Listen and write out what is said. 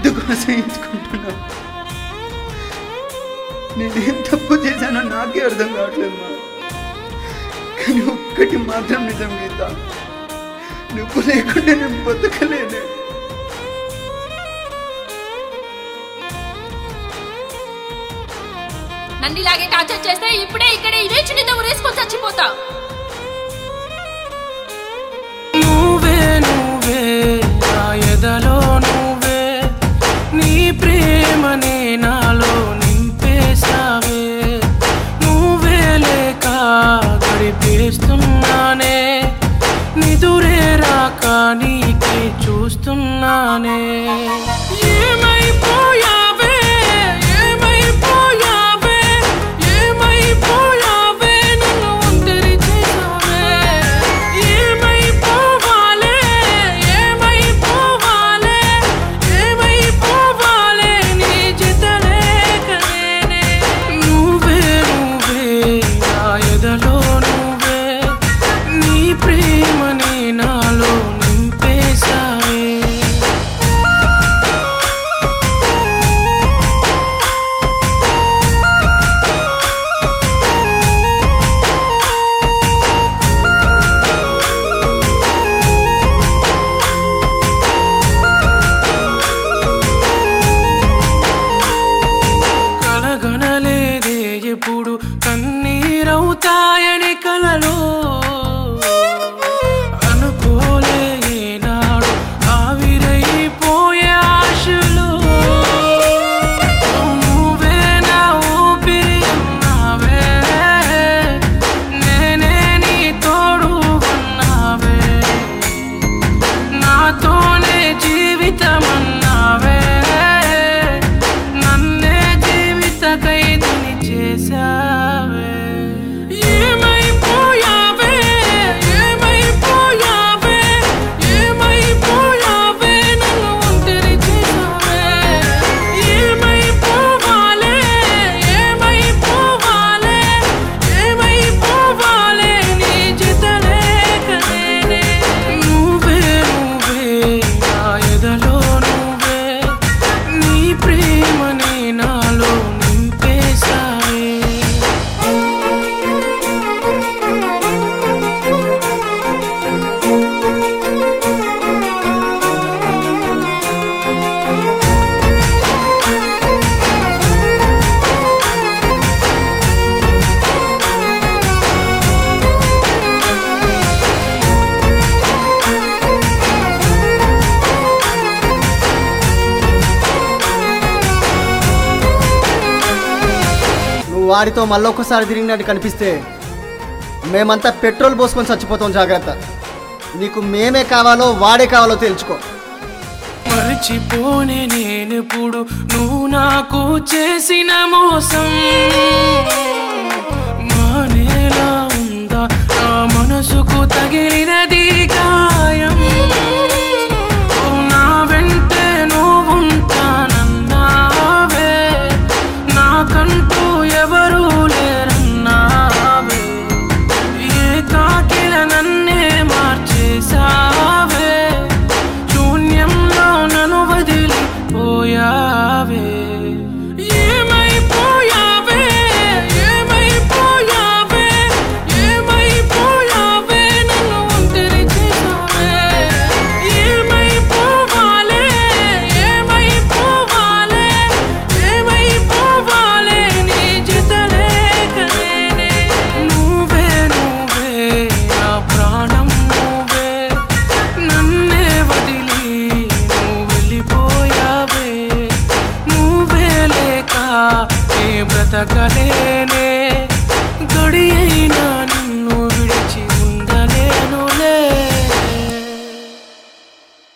ఎందుకు అసహించుకుంటున్నావు? నేనేం తప్పు చేశానో నాకే అర్థం కావట్లేదు మా. కానీ ఒక్కటి మాత్రం నిజం గీత, నువ్వు లేకుండా నేను బతకలేనే. నన్ను ఇలాగే టార్చర్ చేస్తే ఇప్పుడే ఇక్కడే ఇదే చున్నీతో ఉరేసుకొని చచ్చిపోతా. నువ్వే నువ్వే నా ఎదలో నువ్వే, నీ ప్రేమనే నాలో నింపేసావే. నువ్వే లేక గడిపేస్తున్నానే, నిదురే రాక నీకే చూస్తున్నానే. ఏమైపోయావే ఏమైపోయావే ఏమైపోయావే, నన్ను ఒంటరి చేసావే. ఏమైపోవాలే ఏమైపోవాలే ఏమైపోవాలే, నీ జత లేక నేనే. నువ్వే నువ్వే నా ఎదలో నువ్వే, నీ ప్రేమని నాలో నింపేసావే. కలగనలేదే ఎప్పుడు కన్నీరవుతాయని కలలో, అనుకోలే ఏనాడు ఆవిరైపోయే ఆశలు. నువ్వే నా ఊపిరి అన్నావే, నేనే నీ తోడు ఉన్నావే. నాతోనే జీవితం అన్నావే, నన్నే జీవిత ఖైదీని చేసావే. ఏమైపోయావే ఏమైపోయావే ఏమైపోయావే, నన్ను ఒంటరి చేసావే. ఏమైపోవాలే ఏమైపోవాలే ఏమైపోవాలే, నీ జత లేక నేనే. నువ్వే నువ్వే నా ఎదలో నువ్వే, నీ ప్రేమని నాలో నింపేసావే. నువ్వు వాడితో మళ్ళొక్కసారి తిరిగినట్టు కనిపిస్తే మేమంతా పెట్రోల్ పోసుకొని చచ్చిపోతాం. జాగ్రత్త. నీకు మేమే కావాలో వాడే కావాలో తెలుసుకో. మర్చిపోనే నేనెప్పుడు నువ్వు నాకు చేసిన మోసం. మానేలా ఉందా నా మనసుకు తగిలినది గాయం. నా వెంటే నువ్వుంటానన్నావే, నాకంటూ ఎవరూ లేరన్నావే. ఏ కాకిల నన్నే మార్చేసావే, శూన్యంలో నన్ను వదిలిపోయావే. ఏమైపోయావే ఏమైపోయావే ఏమైపోయావే, నన్ను ఒంటరి చేసావే. ఏమైపోవాలే ఏమైపోవాలే ఏమైపోవాలే, నీ జత లేక నేనే. నువ్వే నువ్వే నా ప్రాణం నువ్వే, నన్నే వదిలి నువ్వు వెళ్ళిపోయావే. నువ్వే లేక నీ బ్రతకలేనే.